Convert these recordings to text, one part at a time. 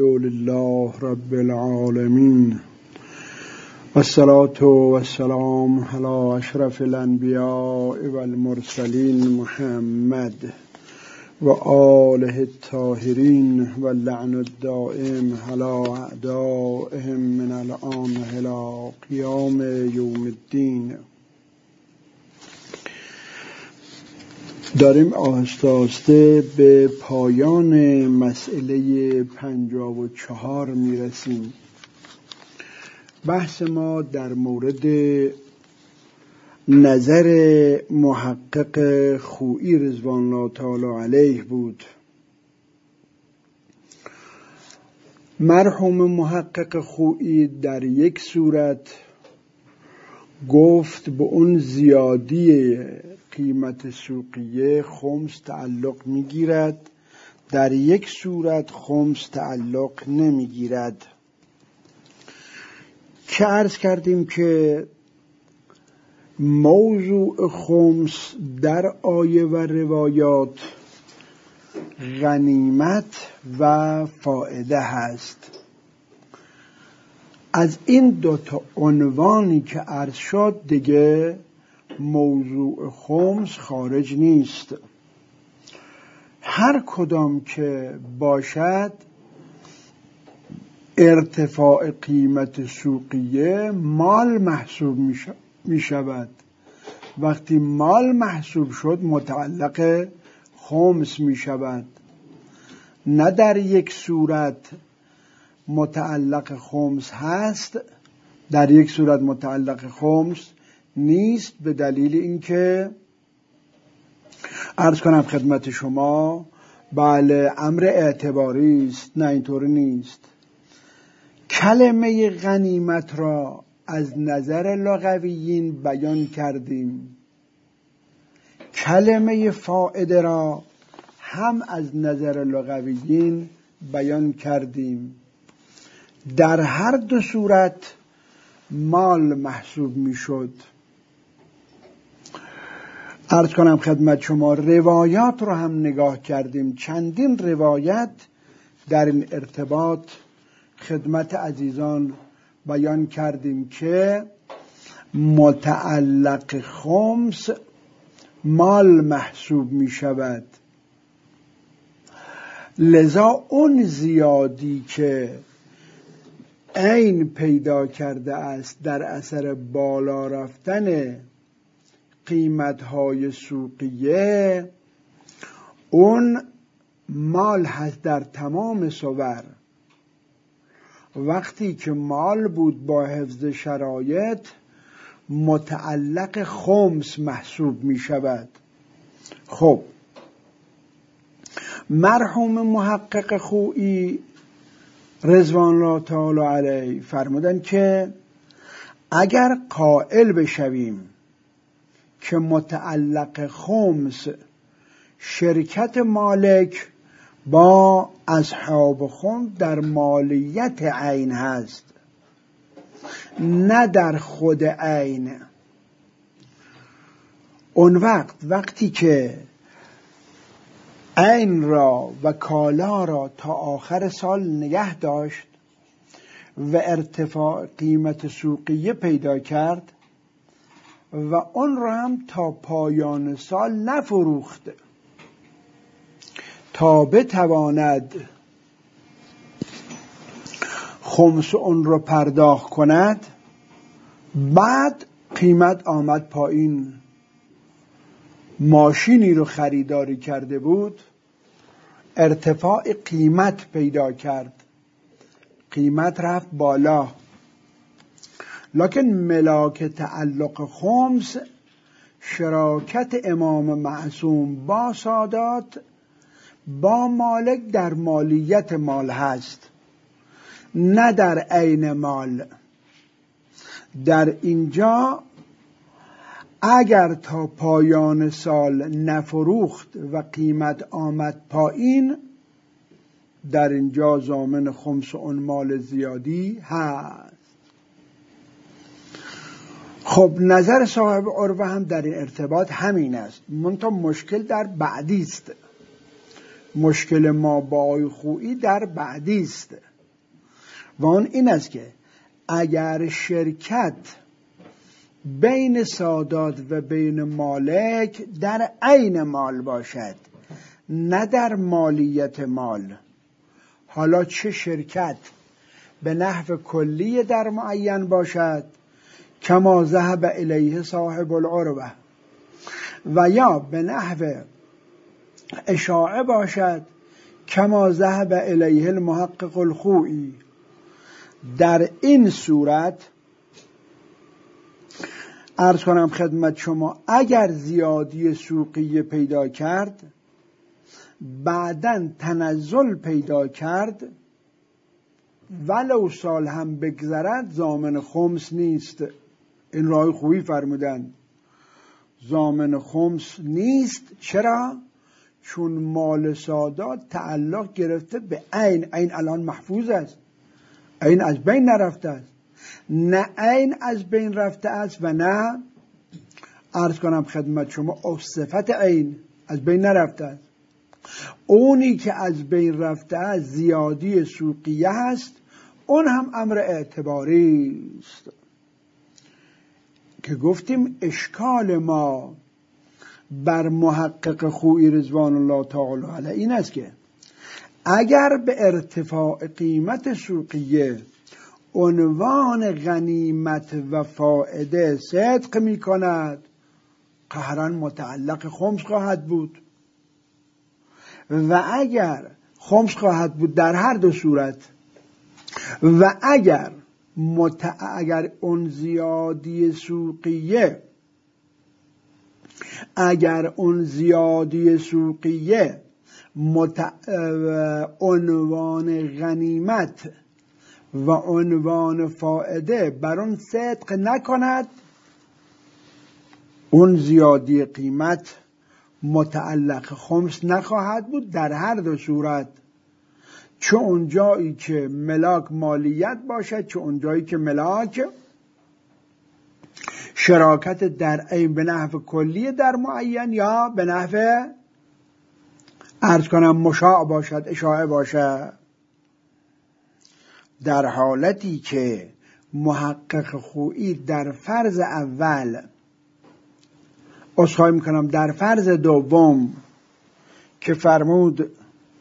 لله رب العالمين والصلاة والسلام على اشرف الانبیاء والمرسلین محمد و آله الطاهرین و اللعن الدائم على اعدائهم من الآن إلی قیام یوم الدین. داریم آهسته آهسته به پایان مسئله 54 میرسیم. بحث ما در مورد نظر محقق خویی رضوان الله تعالی علیه بود. مرحوم محقق خویی در یک صورت گفت به اون زیادی قیمت سوقیه خمس تعلق میگیرد، در یک صورت خمس تعلق نمیگیرد که عرض کردیم که موضوع خمس در آیه و روایات غنیمت و فائده هست. از این دوتا عنوانی که عرض شد دیگه موضوع خمس خارج نیست. هر کدام که باشد ارتفاع قیمت سوقیه مال محسوب می شود. وقتی مال محسوب شد متعلق خمس می شود. نه در یک صورت متعلق خمس هست، در یک صورت متعلق خمس نیست، به دلیل اینکه عرض کنم خدمت شما بله امر اعتباری است. نه اینطور نیست. کلمه غنیمت را از نظر لغویین بیان کردیم، کلمه فائده را هم از نظر لغویین بیان کردیم. در هر دو صورت مال محسوب می شد. عرض کنم خدمت شما روایات رو هم نگاه کردیم. چندین روایت در این ارتباط خدمت عزیزان بیان کردیم که متعلق خمس مال محسوب می شود. لذا اون زیادی که عین پیدا کرده است در اثر بالا رفتن قیمت‌های سوقیه، اون مال هست در تمام صور. وقتی که مال بود با حفظ شرایط متعلق خمس محسوب می شود. خب مرحوم محقق خویی رضوان الله تعالی علیه فرمودن که اگر قائل بشویم که متعلق خمس شرکت مالک با اصحاب خمس در مالیت عین هست نه در خود عین، اون وقتی که عین را و کالا را تا آخر سال نگه داشت و ارتفاع قیمت سوقیه پیدا کرد و اون را هم تا پایان سال نفروخت تا بتواند خمس اون رو پرداخت کند، بعد قیمت آمد پایین، ماشینی رو خریداری کرده بود، ارتفاع قیمت پیدا کرد، قیمت رفت بالا، لکن ملاک تعلق خمس شراکت امام معصوم با سادات با مالک در مالیت مال هست نه در عین مال. در اینجا اگر تا پایان سال نفروخت و قیمت آمد پایین، در اینجا ضامن خمس اون مال زیادی هست. خب نظر صاحب عروه هم در این ارتباط همین است، منتها مشکل در بعدی است. مشکل ما با آقای خویی در بعدی است. و آن این است که اگر شرکت بین سادات و بین مالک در عین مال باشد نه در مالیت مال، حالا چه شرکت به نحو کلی در معین باشد کما ذهب الیه صاحب العروة، و یا به نحو اشاعه باشد کما ذهب الیه المحقق الخوئی، در این صورت عرض کنم خدمت شما اگر زیادی سوقی پیدا کرد بعداً تنزل پیدا کرد ولو سال هم بگذرد ضامن خمس نیست. این راه خوبی فرمودند ضامن خمس نیست. چرا؟ چون مال سادات تعلق گرفته به عین. عین الان محفوظ است، عین از بین نرفته است. نه عین از بین رفته است و نه عرض کنم خدمت شما صفت عین از بین نرفته است. اونی که از بین رفته است زیادی سوقیه است، اون هم امر اعتباری است که گفتیم اشکال ما بر محقق خوئی رضوان الله تعالی علیه این است که اگر به ارتفاع قیمت سوقیه عنوان غنیمت و فائده صدق می کند قهراً متعلق خمس خواهد بود، و اگر خمس خواهد بود در هر دو صورت، و اگر اون زیادی سوقیه عنوان غنیمت و عنوان فائده بر اون صدق نکند، اون زیادی قیمت متعلق خمس نخواهد بود در هر دو صورت، چه اون جایی که ملاک مالیت باشد چه اون جایی که ملاک شراکت در عین به نحو کلی در معین یا به نحو عرض کنم مشاع باشد، اشاعه باشد. در حالتی که محقق خوئی در فرض اول عذرخواهی میکنم در فرض دوم که فرمود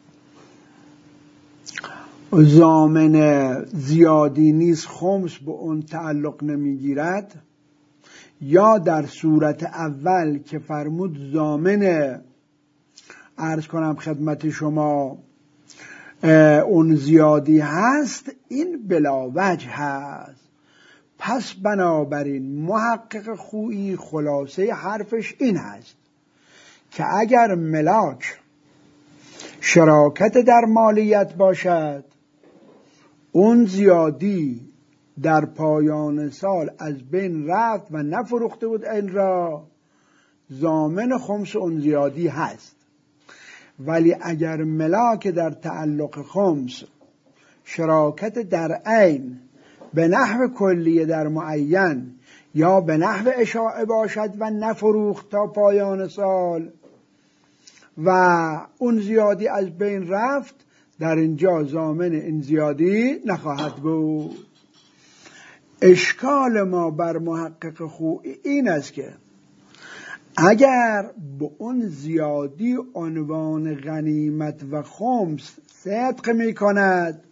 ضامن زیادی نیست خمس به اون تعلق نمیگیرد، یا در صورت اول که فرمود ضامن عرض کنم خدمت شما اون زیادی هست، این بلا وجه هست. پس بنابراین محقق خوئی خلاصه حرفش این هست که اگر ملاک شراکت در مالیت باشد، اون زیادی در پایان سال از بین رفت و نفروخته بود این را، ضامن خمس اون زیادی هست. ولی اگر ملاک در تعلق خمس شراکت در عین به نحو کلیه در معین یا به نحو اشاعه باشد و نفروخت تا پایان سال و اون زیادی از بین رفت، در اینجا ضامن این زیادی نخواهد بود. اشکال ما بر محقق خوئی این است که اگر به اون زیادی عنوان غنیمت و خمس صدق می کند،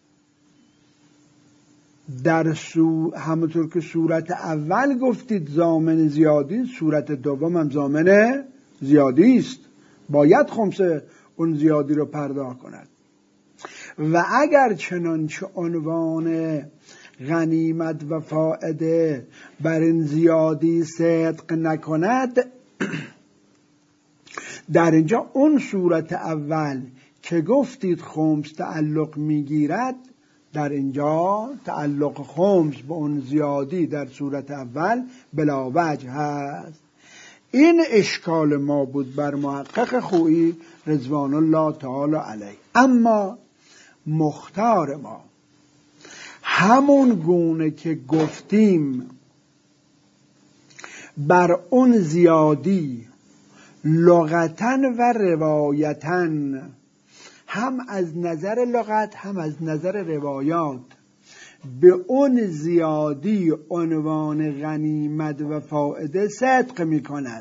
همونطور که صورت اول گفتید ضامن زیادی، صورت دوم هم ضامن زیادی است، باید خمس اون زیادی رو پرداخت کند. و اگر چنانچه عنوان غنیمت و فائده بر این زیادی صدق نکند، در اینجا اون صورت اول که گفتید خمس تعلق میگیرد، در اینجا تعلق خمس به اون زیادی در صورت اول بلا وجه هست. این اشکال ما بود بر محقق خوئی رضوان الله تعالی علیه. اما مختار ما همون گونه که گفتیم بر اون زیادی لغتن و روایتن، هم از نظر لغت هم از نظر روایات به اون زیادی عنوان غنیمت و فائده صدق می کند،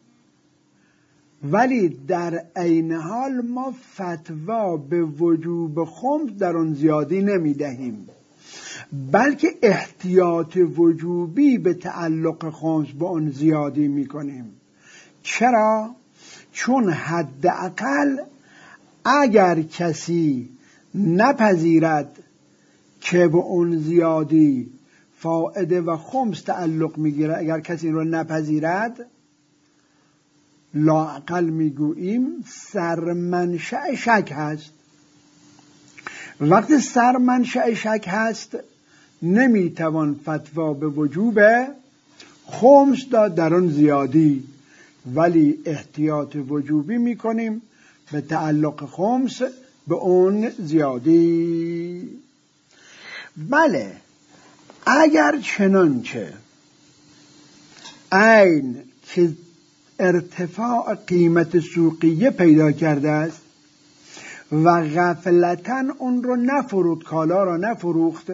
ولی در عین حال ما فتوا به وجوب خمس در اون زیادی نمی دهیم، بلکه احتیاط وجوبی به تعلق خمس به اون زیادی می کنیم. چرا؟ چون حداقل اگر کسی نپذیرد که به اون زیادی فائده و خمس تعلق میگیره، اگر کسی رو نپذیرد، لااقل میگوییم سرمنشأ شک هست. وقتی سرمنشأ شک هست نمیتوان فتوا به وجوب خمس داد در اون زیادی، ولی احتیاط وجوبی میکنیم به تعلق خمس به اون زیادی. بله، اگر چنانچه عین که ارتفاع قیمت سوقیه پیدا کرده است و غفلتاً اون رو نفروخت، کالا را نفروخت،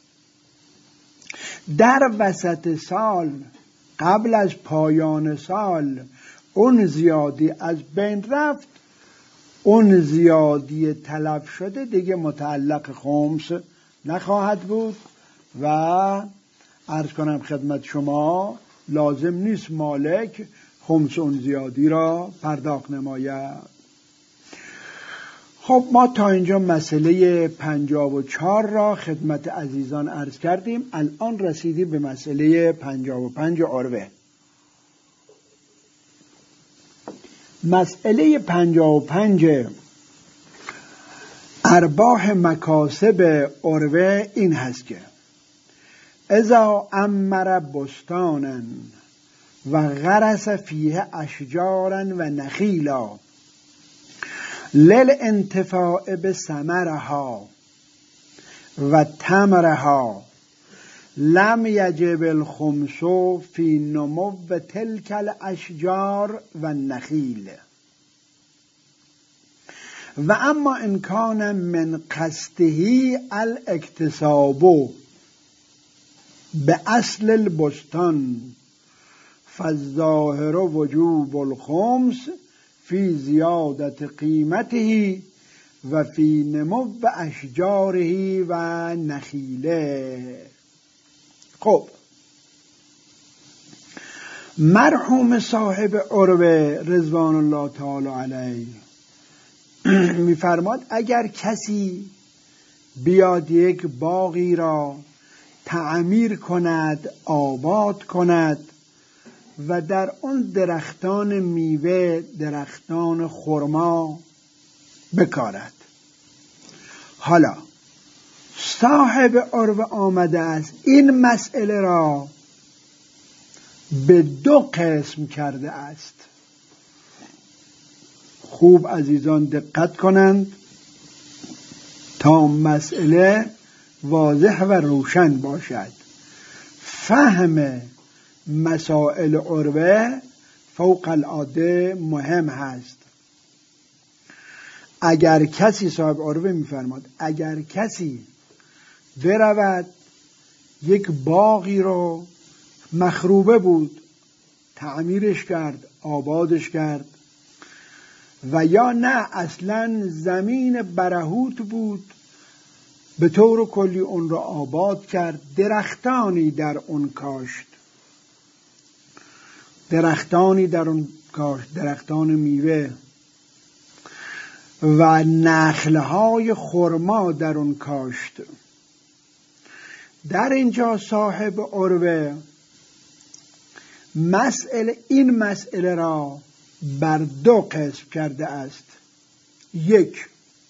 در وسط سال قبل از پایان سال اون زیادی از بین رفت، اون زیادی تلف شده دیگه متعلق خمس نخواهد بود و عرض کنم خدمت شما لازم نیست مالک خمس اون زیادی را پرداخت نماید. خب ما تا اینجا مسئله 54 را خدمت عزیزان عرض کردیم. الان رسیدیم به مسئله 55 عروه. مسئله 55 ارباح مکاسب عروه این هست که اذا امر بستانا و غرس فیه اشجارا و نخیلا للانتفاع بثمرها و تمرها لم یجب الخمس فی نمو تلک الاشجار و النخیل و اما ان کان من قصده الاکتساب به اصل البستان فالظاهر وجوب الخمس فی زیادت قیمته و فی نمو اشجاره و نخیله. خب مرحوم صاحب عروه رضوان الله تعالی علیه میفرماد اگر کسی بیاد یک باغی را تعمیر کند، آباد کند و در اون درختان میوه، درختان خرما بکارد، حالا صاحب عروه آمده است این مسئله را به دو قسم کرده است. خوب عزیزان دقت کنند تا مسئله واضح و روشن باشد. فهم مسائل عروه فوق العاده مهم هست. اگر کسی صاحب عروه میفرماد اگر کسی برود یک باغی رو مخروبه بود تعمیرش کرد، آبادش کرد، و یا نه اصلا زمین برهوت بود به طور کلی اون را آباد کرد، درختانی در اون کاشت، درختان میوه و نخلهای خرما در اون کاشت. در اینجا صاحب عروه این مسئله را بر دو قسم کرده است. یک،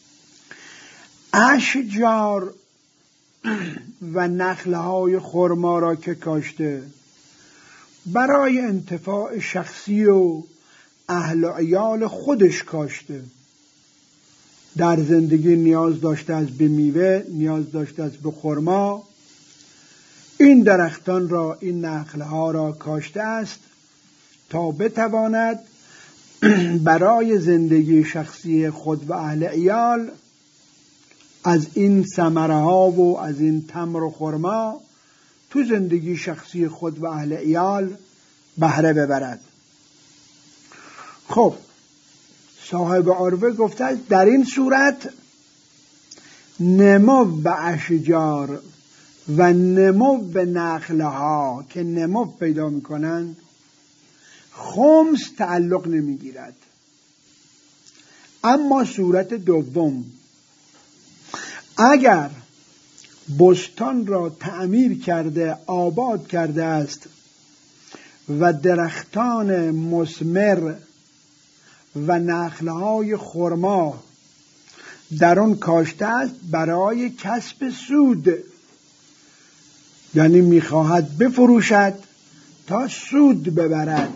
اشجار و نخلهای خرما را که کاشته برای انتفاع شخصی و اهل و عیال خودش کاشته، در زندگی نیاز داشته است به میوه، نیاز داشته است به خرما، این درختان را، این نخلها را کاشته است تا بتواند برای زندگی شخصی خود و اهل عیال از این ثمره ها و از این تمر و خرما تو زندگی شخصی خود و اهل عیال بهره ببرد. خب صاحب عروه گفته در این صورت نمو به اشجار و نمو به نخلها که نمو پیدا میکنند خمس تعلق نمیگیرد. اما صورت دوم، اگر بستان را تعمیر کرده آباد کرده است و درختان مثمر و نخلهای خرما در آن کاشته است برای کسب سود، یعنی میخواهد بفروشد تا سود ببرد،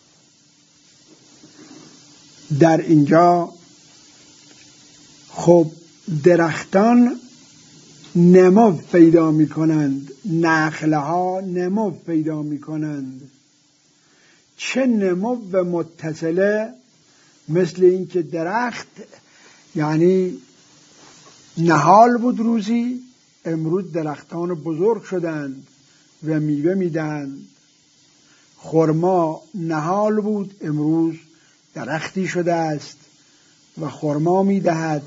در اینجا خب درختان نمو پیدا می کنند، نخلها نمو پیدا می کنند. چه نمو متصله، مثل اینکه درخت یعنی نهال بود روزی، امروز درختان بزرگ شدند و میوه میدهند. خرما نهال بود، امروز درختی شده است و خرما میدهد.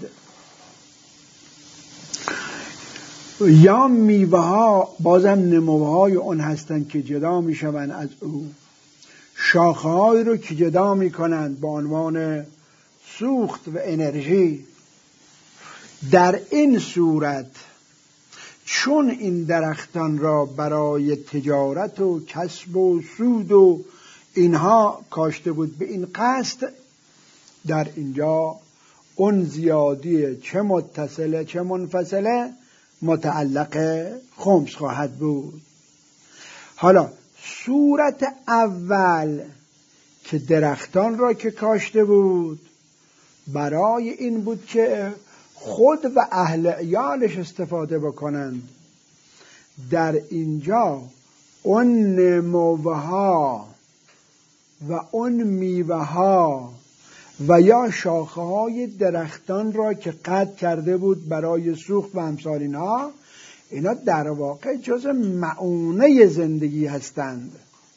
یا میوه ها بازم نموهای اون هستند که جدا میشوند از او، شاخه هایی رو که جدا میکنند با عنوان سوخت و انرژی. در این صورت چون این درختان را برای تجارت و کسب و سود و اینها کاشته بود به این قصد، در اینجا اون زیادی چه متصله چه منفصله متعلق خمس خواهد بود. حالا صورت اول که درختان را که کاشته بود برای این بود که خود و اهل عیالش استفاده بکنند، در اینجا اون نموها و اون میوه ها و یا شاخه های درختان را که قطع کرده بود برای سوخت و امثال اینها، اینا در واقع جزء معونه زندگی هستند.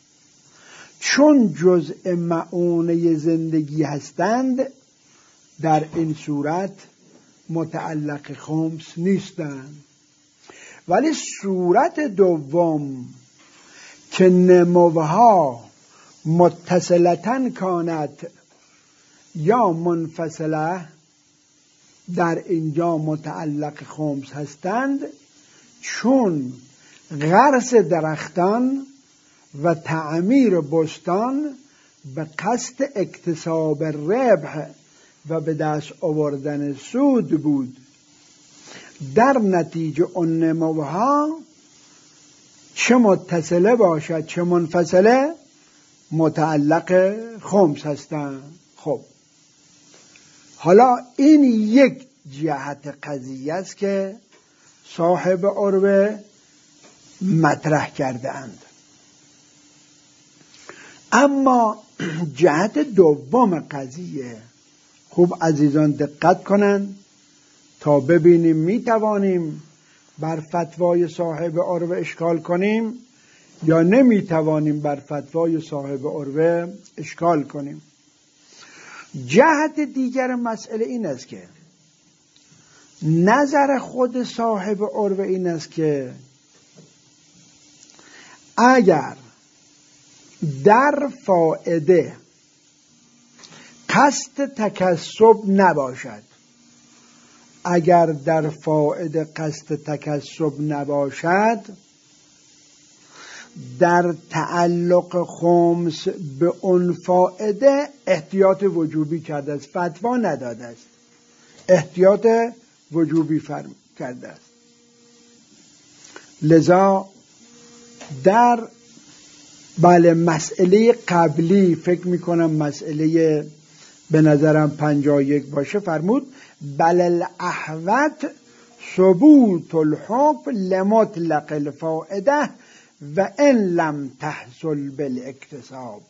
چون جزء معونه زندگی هستند در این صورت متعلق خمس نیستند. ولی صورت دوم که نموها متصلتاً کانت یا منفصله، در اینجا متعلق خمس هستند، چون غرس درختان و تعمیر بستان به قصد اکتساب ربح و به دست آوردن سود بود. در نتیجه اون نموها چه متصله باشد چه منفصله متعلق خمس هستند. خب حالا این یک جهت قضیه است که صاحب عروه مطرح کرده اند. اما جهت دوم قضیه، خوب عزیزان دقت کنند تا ببینیم می توانیم بر فتوای صاحب عروه اشکال کنیم یا نمی توانیم بر فتوای صاحب عروه اشکال کنیم. جهت دیگر مسئله این است که نظر خود صاحب عروه این است که اگر در فائده قصد تکسب نباشد، اگر در فائده قصد تکسب نباشد، در تعلق خمس به اون فائده احتیاط وجوبی کرده است، فتوا نداده است، احتیاط وجوبی کرده است. لذا در مسئله قبلی فکر میکنم مسئله به نظرم 51 باشه، فرمود بل الاحوط ثبوت الحکم لمطلق الفائده و ان لم تحصل بالاکتساب.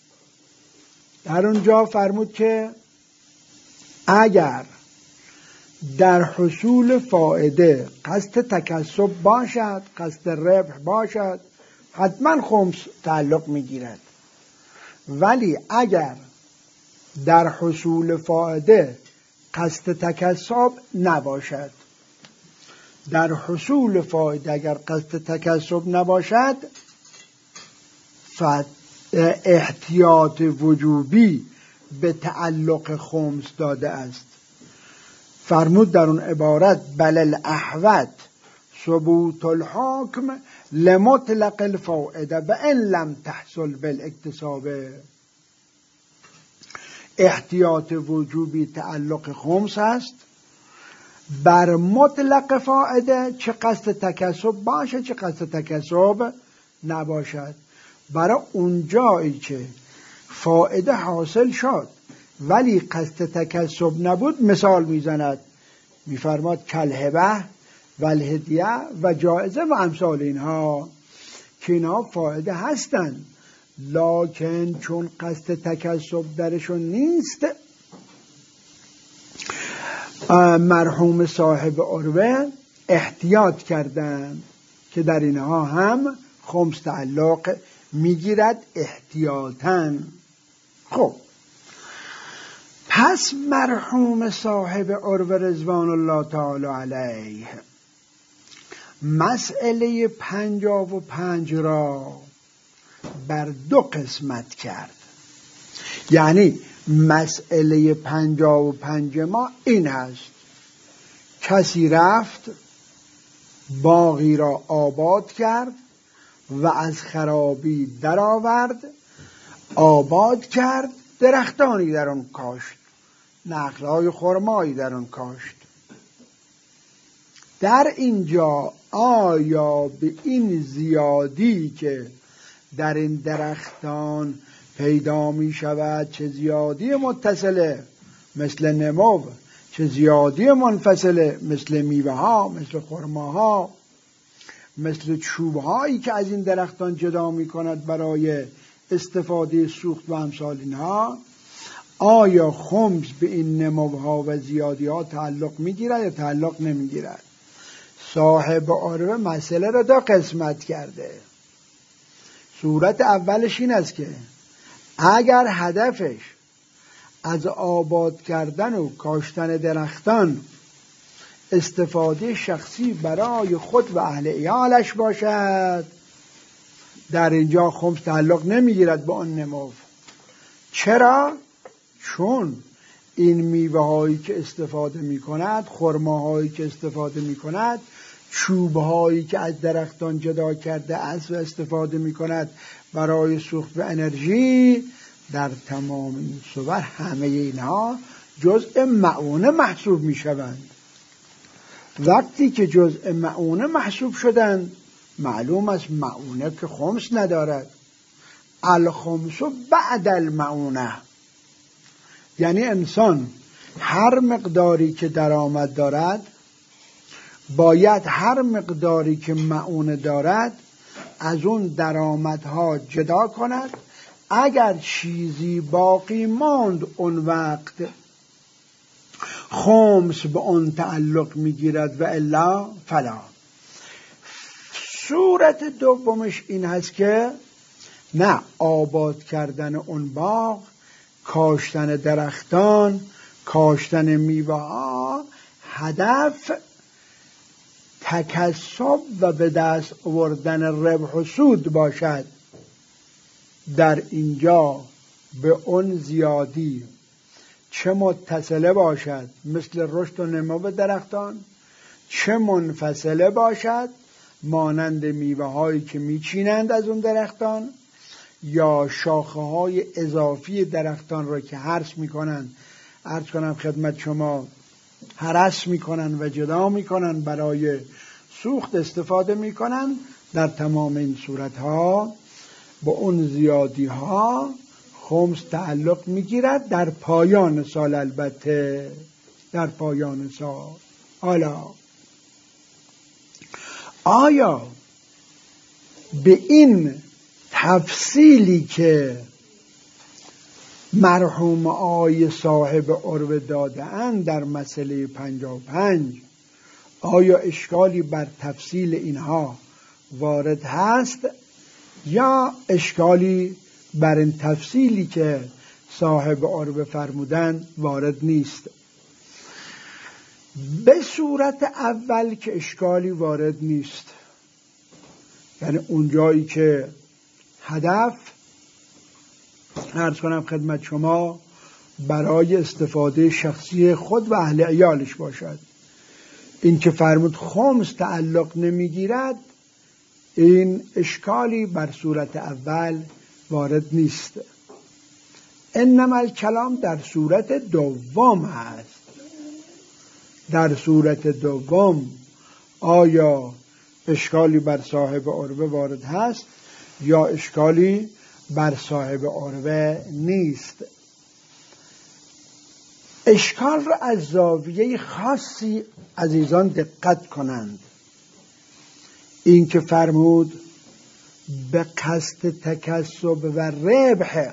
در اونجا فرمود که اگر در حصول فایده قصد تکسب باشد، قصد ربح باشد، حتما خمس تعلق میگیرد. ولی اگر در حصول فایده قصد تکسب نباشد، در حصول فایده اگر قصد تکسب نباشد، احتیاط وجوبی به تعلق خمس داده است. فرمود در اون عبارت بل الاحوط ثبوت الحکم لمطلق الفائده و ان لم تحصل بالاکتساب. احتیاط وجوبی تعلق خمس است بر مطلق فائده، چه قصد تکسب باشه چه قصد تکسب نباشد. برای اون جایی که فائده حاصل شد ولی قصد تکسب نبود، مثال میزند، میفرماد کالهبه و الهدیه و جایزه و امثال اینها، که اینها فائده هستند لکن چون قصد تکسب درشون نیست، مرحوم صاحب عروه احتیاط کردن که در اینها هم خمس تعلق میگیرد احتیاطاً. خب پس مرحوم صاحب عروه رضوان الله تعالی علیه مسئله 55 را بر دو قسمت کرد. یعنی مسئله 55 ما این هست: کسی رفت باغی را آباد کرد و از خرابی درآورد، آباد کرد، درختانی در آن کاشت، نخل‌های خرمایی در آن کاشت. در اینجا آیا به این زیادی که در این درختان پیدا می شود، چه زیادی متصله مثل نمو، چه زیادی منفصله مثل میوه ها، مثل خرماها، مثل چوب هایی که از این درختان جدا می کند برای استفاده سوخت و امثال اینها، آیا خمس به این نموها و زیادی ها تعلق می گیرد یا تعلق نمی گیرد؟ صاحب عروه مسئله را دو قسمت کرده. صورت اولش این است که اگر هدفش از آباد کردن و کاشتن درختان استفاده شخصی برای خود و اهل عیالش باشد، در اینجا خمس تعلق نمیگیرد به آن نمو. چرا؟ چون این میوه هایی که استفاده می کند، خرماهایی که استفاده می کند، چوب هایی که از درختان جدا کرده است و استفاده می کند برای سوخت و انرژی، در تمام این صور همه اینها جزء معونه محسوب می شوند. وقتی که جزء معونه محسوب شدند، معلوم است معونه که خمس ندارد. الخمس بعد المعونه، یعنی انسان هر مقداری که درآمد دارد باید هر مقداری که معونه دارد از اون درآمدها جدا کند. اگر چیزی باقی ماند اون وقت خمس به اون تعلق میگیرد و الا فلا. صورت دومش این هست که نه، آباد کردن اون باغ، کاشتن درختان، کاشتن میوه ها، هدف تکسب و به دست آوردن ربح و سود باشد. در اینجا به اون زیادی چه متصله باشد مثل رشد و نمو درختان، چه منفصله باشد مانند میوه هایی که میچینند از اون درختان، یا شاخه های اضافی درختان را که هرس میکنند، عرض کنم خدمت شما، هرس میکنند و جدا میکنند برای سوخت استفاده میکنند، در تمام این صورت ها با اون زیادی ها خمس تعلق میگیرد در پایان سال. البته در پایان سال. حالا آیا به این تفصیلی که مرحوم آی صاحب عروه داده اند در مسئله 55 آیا اشکالی بر تفصیل اینها وارد هست یا اشکالی بر این تفصیلی که صاحب عروه فرمودن وارد نیست؟ به صورت اول که اشکالی وارد نیست، یعنی اونجایی که هدف عرض کنم خدمت شما برای استفاده شخصی خود و اهل عیالش باشد. این که فرمود خمس تعلق نمیگیرد، این اشکالی بر صورت اول وارد نیست. انما الکلام در صورت دوم هست. در صورت دوم آیا اشکالی بر صاحب عروه وارد هست یا اشکالی بر صاحب عروه نیست؟ اشکال را از زاویه خاصی عزیزان دقت کنند. این که فرمود به قصد تکسب و ربح،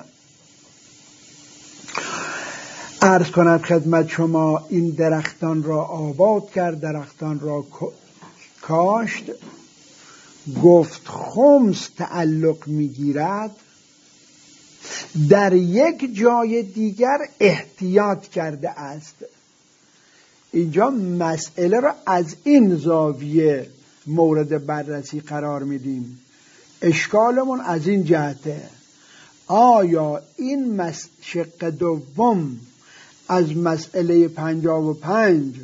عرض کنم خدمت شما این درختان را آباد کرد، درختان را کاشت، گفت خمس تعلق میگیرد، در یک جای دیگر احتیاط کرده است. اینجا مسئله را از این زاویه مورد بررسی قرار میدیم. اشکالمون از این جهته، آیا این شق دوم از مسئله 55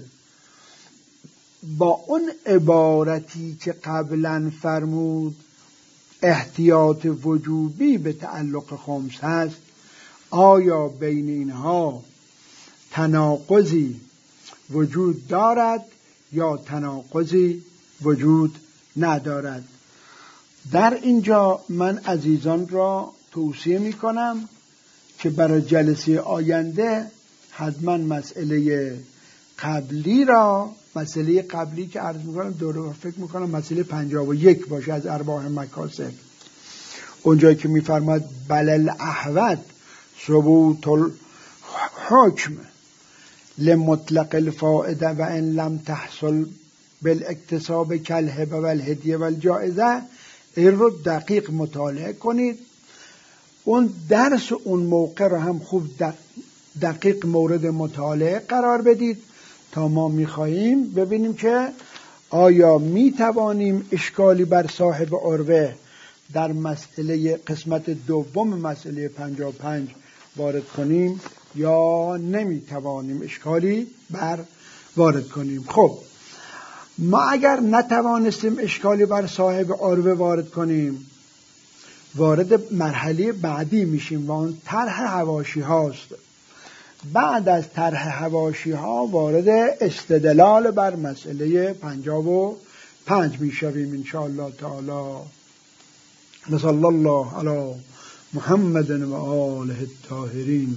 با اون عبارتی که قبلا فرمود احتیاط وجوبی به تعلق خمس هست، آیا بین اینها تناقضی وجود دارد یا تناقضی وجود ندارد؟ در اینجا من عزیزان را توصیه می کنم که برای جلسه آینده حتما مسئله قبلی که عرض میکنم دوره فکر میکنم مسئله 51 باشه از ارباح مکاسب، اونجایی که میفرماد بلل احوت ثبوت الحکم لمطلق الفائده و ان لم تحصل بالاکتساب کالهبه والهدیه والجائزه. این رو دقیق مطالعه کنید، اون درس اون موقع رو هم خوب دقیق مورد مطالعه قرار بدید تا ما میخواهیم ببینیم که آیا میتوانیم اشکالی بر صاحب عروه در مسئله قسمت دوم مسئله 55 وارد کنیم یا نمیتوانیم اشکالی بر وارد کنیم. خب ما اگر نتوانستیم اشکالی بر صاحب عروه وارد کنیم، وارد مرحله بعدی میشیم و اون طرح حواشی هاست. بعد از طرح حواشی ها وارد استدلال بر مسئله 55 میشویم ان شاء الله تعالی. صلی الله علی محمد و آله الطاهرین.